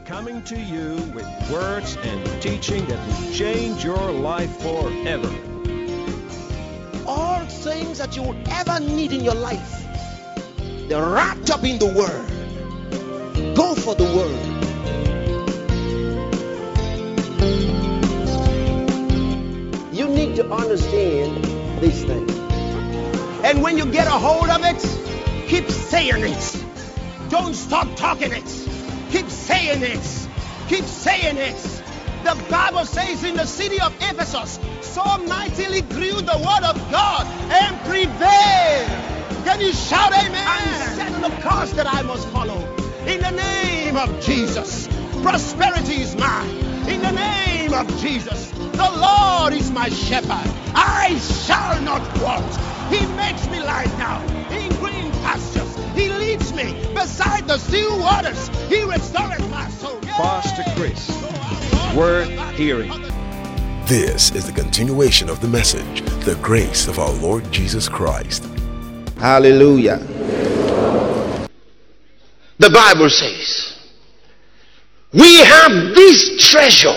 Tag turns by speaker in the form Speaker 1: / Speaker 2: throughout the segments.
Speaker 1: coming to you with words and teaching that will change your life forever.
Speaker 2: All things that you will ever need in your life, they're wrapped up in the Word. Go for the Word. You need to understand these things. And when you get a hold of it, keep saying it. Don't stop talking it. Keep saying it. Keep saying it. The Bible says in the city of Ephesus, so mightily grew the word of God and prevailed. Can you shout amen? And set the course that I must follow. In the name of Jesus, prosperity is mine. In the name of Jesus, the Lord is my shepherd. I shall not want. He makes me lie down in green pastures. He leads me beside the still waters. He restoreth my soul.
Speaker 1: Pastor Chris, worth hearing.
Speaker 3: This is the continuation of the message, the grace of our Lord Jesus Christ.
Speaker 2: Hallelujah. The Bible says, we have this treasure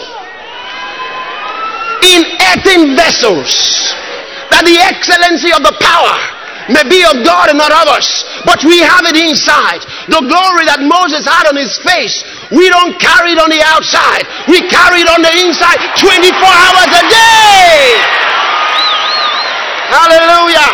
Speaker 2: in earthen vessels, that the excellency of the power may be of God and not of us, but we have it inside. The glory that Moses had on his face, we don't carry it on the outside, we carry it on the inside 24 hours a day. Hallelujah.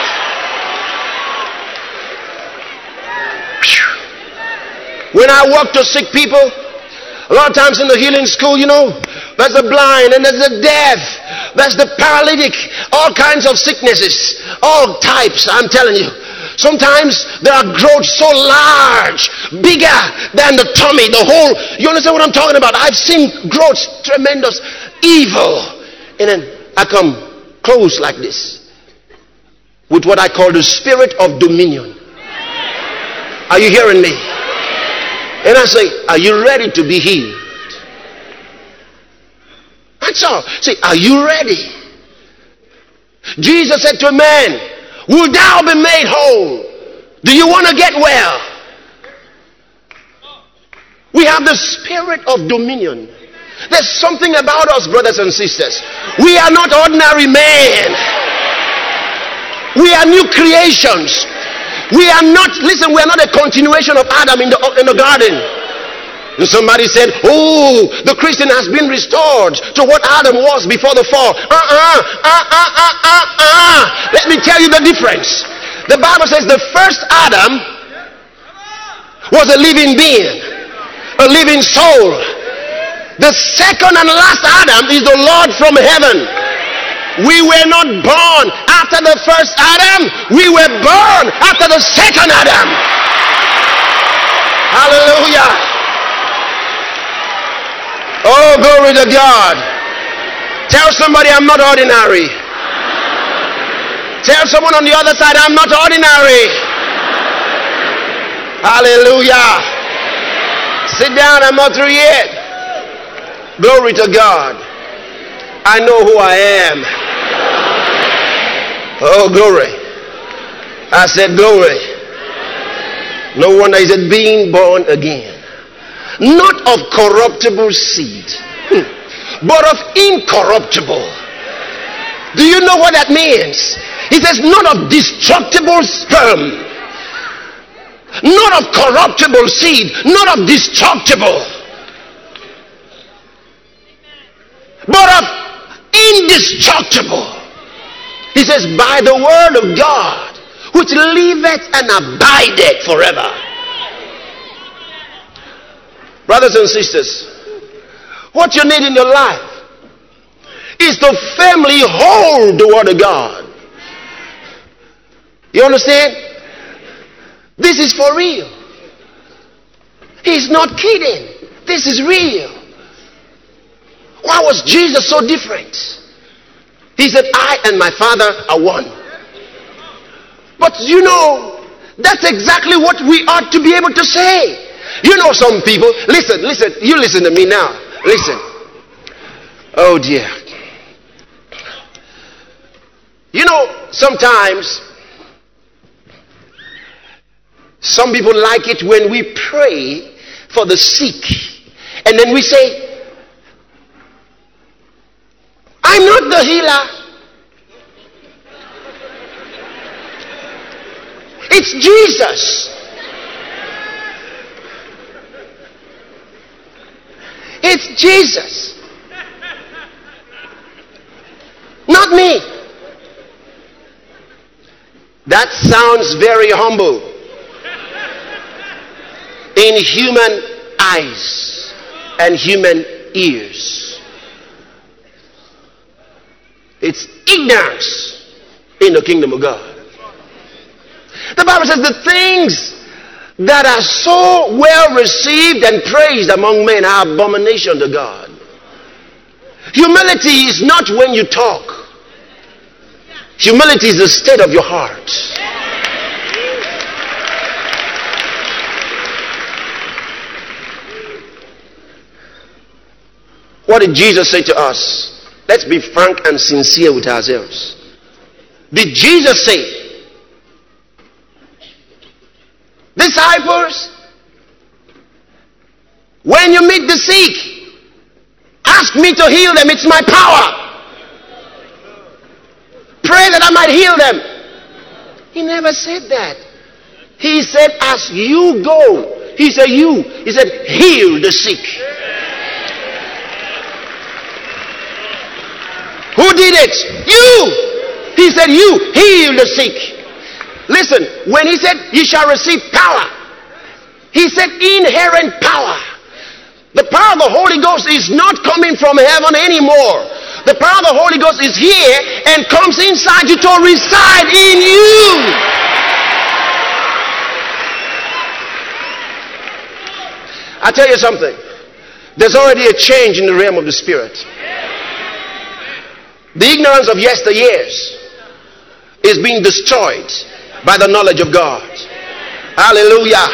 Speaker 2: When I walk to sick people, a lot of times in the healing school, there's the blind and there's the deaf, there's the paralytic, all kinds of sicknesses, all types, I'm telling you. Sometimes there are growths so large, bigger than the tummy, the whole, you understand what I'm talking about? I've seen growths, tremendous, evil. And then I come close like this, with what I call the spirit of dominion. Are you hearing me? And I say, are you ready to be healed? That's all. Say, are you ready? Jesus said to a man, will thou be made whole? Do you want to get well? We have the spirit of dominion. There's something about us, brothers and sisters. We are not ordinary men. We are new creations. We are not a continuation of Adam in the garden. And somebody said, oh, the Christian has been restored to what Adam was before the fall. Let me tell you the difference. The Bible says the first Adam was a living being, a living soul. The second and last Adam is the Lord from heaven. We were not born after the first Adam. We were born after the second Adam. Hallelujah. Oh, glory to God. Tell somebody I'm not ordinary. Tell someone on the other side I'm not ordinary. Hallelujah. Sit down, I'm not through yet. Glory to God. I know who I am. Oh, glory. I said glory. No wonder he said being born again. Not of corruptible seed, but of incorruptible. Do you know what that means? He says not of destructible sperm, not of corruptible seed, not of destructible, but of indestructible. He says by the word of God, which liveth and abideth forever. Brothers and sisters, what you need in your life is to firmly hold the word of God. You understand? This is for real. He's not kidding. This is real. Why was Jesus so different? He said, I and my Father are one. But that's exactly what we ought to be able to say. Some people, listen, you listen to me now. Listen. Oh dear. Sometimes some people like it when we pray for the sick And then we say, I'm not the healer. It's Jesus. It's Jesus. Not me. That sounds very humble in human eyes and human ears. It's ignorance in the kingdom of God. The Bible says the things that are so well received and praised among men are abomination to God. Humility is not when you talk. Humility is the state of your heart. What did Jesus say to us? Let's be frank and sincere with ourselves. Did Jesus say, disciples, when you meet the sick, ask me to heal them. It's my power. Pray that I might heal them. He never said that. He said, as you go. He said, He said, heal the sick. Who did it? You. He said, you heal the sick. Listen, when he said, you shall receive power, he said inherent power. The power of the Holy Ghost is not coming from heaven anymore. The power of the Holy Ghost is here and comes inside you to reside in you. I tell you something. There's already a change in the realm of the Spirit. The ignorance of yesteryears is being destroyed by the knowledge of God. Hallelujah.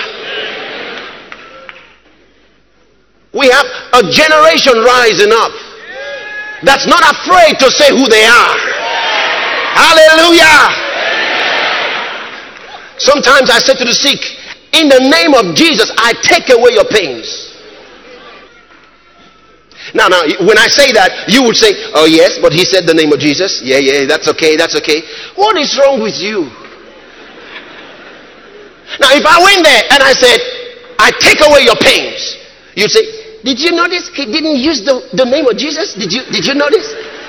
Speaker 2: We have a generation rising up that's not afraid to say who they are. Hallelujah. Sometimes I say to the sick, in the name of Jesus, I take away your pains. Now, when I say that, you would say, oh yes, but he said the name of Jesus. Yeah, that's okay. What is wrong with you? Now, if I went there and I said, I take away your pains, you'd say, did you notice he didn't use the name of Jesus? Did you notice?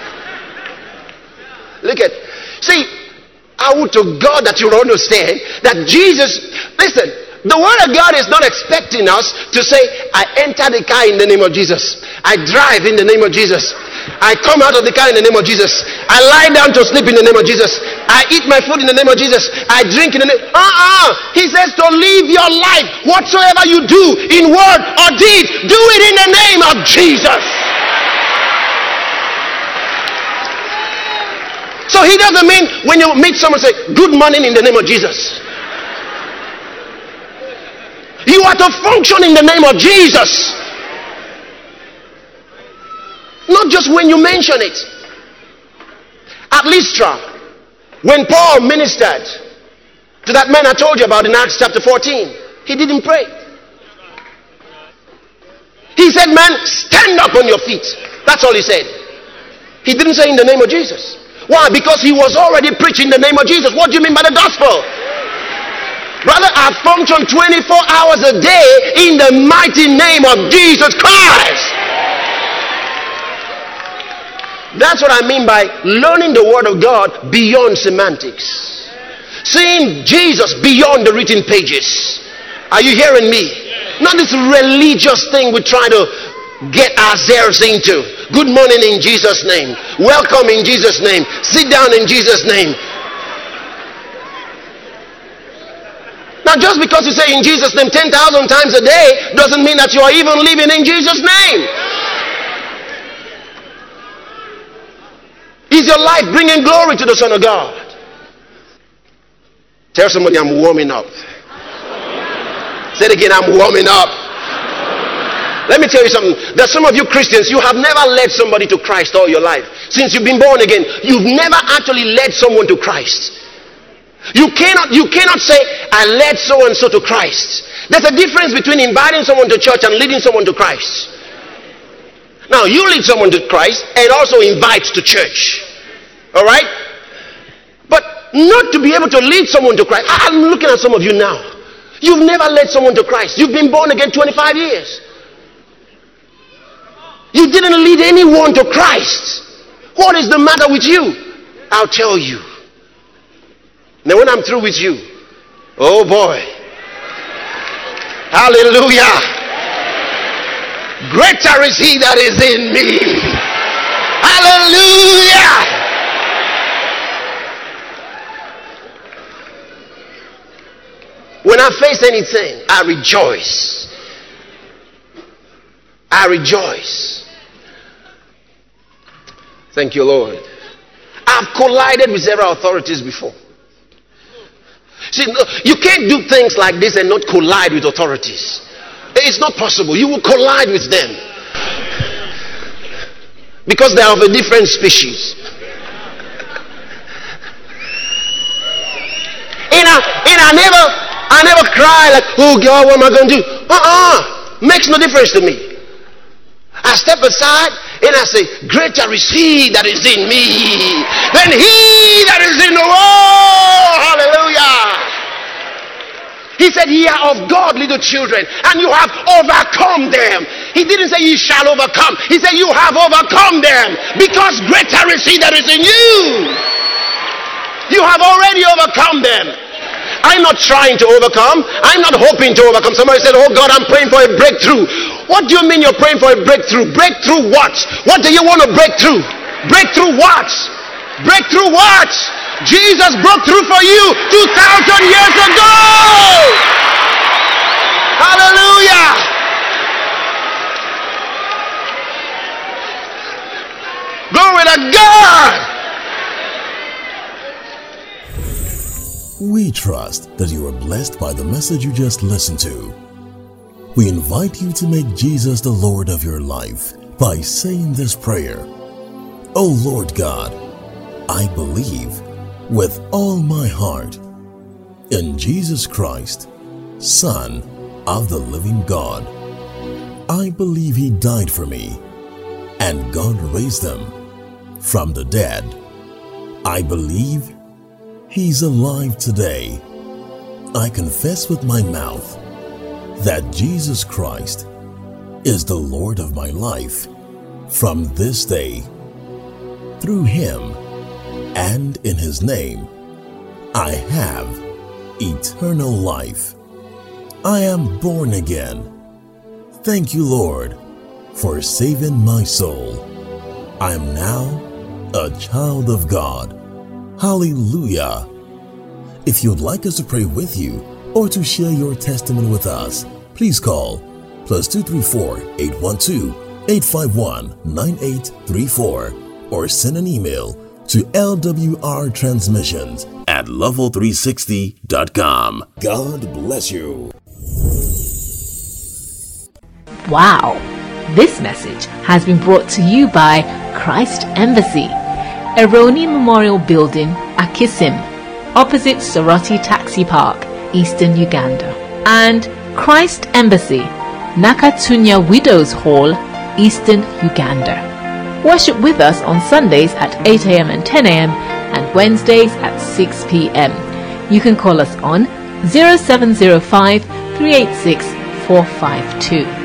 Speaker 2: Look at, see, I would to God that you understand that Jesus, listen, the word of God is not expecting us to say, I enter the car in the name of Jesus. I drive in the name of Jesus. I come out of the car in the name of Jesus. I lie down to sleep in the name of Jesus. I eat my food in the name of Jesus. I drink in the name. He says to live your life, whatsoever you do in word or deed, do it in the name of Jesus. So he doesn't mean when you meet someone say, good morning in the name of Jesus. You are to function in the name of Jesus. Not just when you mention it. At Lystra, when Paul ministered to that man I told you about in Acts chapter 14, he didn't pray. He said, man, stand up on your feet. That's all he said. He didn't say in the name of Jesus. Why? Because he was already preaching the name of Jesus. What do you mean by the gospel? Brother, I function 24 hours a day in the mighty name of Jesus Christ. That's what I mean by learning the word of God beyond semantics. Seeing Jesus beyond the written pages. Are you hearing me? Not this religious thing we try to get ourselves into. Good morning in Jesus' name. Welcome in Jesus' name. Sit down in Jesus' name. Now, just because you say in Jesus' name 10,000 times a day doesn't mean that you are even living in Jesus' name. Is your life bringing glory to the Son of God? Tell somebody, I'm warming up. Say it again, I'm warming up. Let me tell you something. There's some of you Christians, you have never led somebody to Christ all your life. Since you've been born again, you've never actually led someone to Christ. You cannot say, I led so and so to Christ. There's a difference between inviting someone to church and leading someone to Christ. Now, you lead someone to Christ and also invite to church. All right? But not to be able to lead someone to Christ. I'm looking at some of you now. You've never led someone to Christ. You've been born again 25 years. You didn't lead anyone to Christ. What is the matter with you? I'll tell you. Now when I'm through with you, oh boy. Hallelujah. Greater is he that is in me. Hallelujah. When I face anything, I rejoice. I rejoice. Thank you, Lord. I've collided with several authorities before. See, you can't do things like this and not collide with authorities. It's not possible. You will collide with them. Because they are of a different species. And I never cry like, oh God, what am I going to do? Makes no difference to me. I step aside and I say, greater is he that is in me than he that is in the world. Hallelujah. He said, ye are of God, little children, and you have overcome them. He didn't say ye shall overcome. He said you have overcome them, because greater is he that is in you. You have already overcome them. I'm not trying to overcome. I'm not hoping to overcome. Somebody said, oh God, I'm praying for a breakthrough. What do you mean you're praying for a breakthrough? Breakthrough what? What do you want to break through? Breakthrough what? Breakthrough what? Jesus broke through for you 2,000 years ago. Hallelujah. Glory to God.
Speaker 3: We trust that you are blessed by the message you just listened to. We invite you to make Jesus the Lord of your life by saying this prayer. Oh Lord God, I believe with all my heart in Jesus Christ, Son of the living God. I believe he died for me and God raised him from the dead. I believe he's alive today. I confess with my mouth that Jesus Christ is the Lord of my life from this day. Through him and in his name, I have eternal life. I am born again. Thank you, Lord, for saving my soul. I am now a child of God. Hallelujah. If you'd like us to pray with you or to share your testimony with us, please call +234 812 851 9834 or send an email to lwrtransmissions@level360.com. God bless you.
Speaker 4: Wow! This message has been brought to you by Christ Embassy, Eroni Memorial Building, Akisim, opposite Soroti Taxi Park, Eastern Uganda, and Christ Embassy, Nakatunya Widows Hall, Eastern Uganda. Worship with us on Sundays at 8 a.m. and 10 a.m. and Wednesdays at 6 p.m. You can call us on 0705 386 452.